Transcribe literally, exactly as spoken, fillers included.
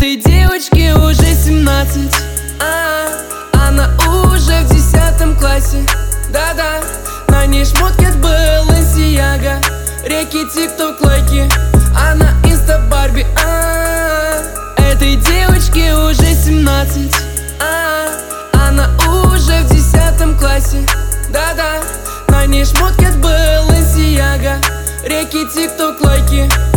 Этой девочке уже семнадцать, а она уже в десятом классе. Да-да, на ней шмотки от Balenciaga, реки, тикток, лайки, она инста-барби. а Этой девочке уже семнадцать, а она уже в десятом классе. Да-да, на ней шмотки от Balenciaga, реки, тикток, лайки.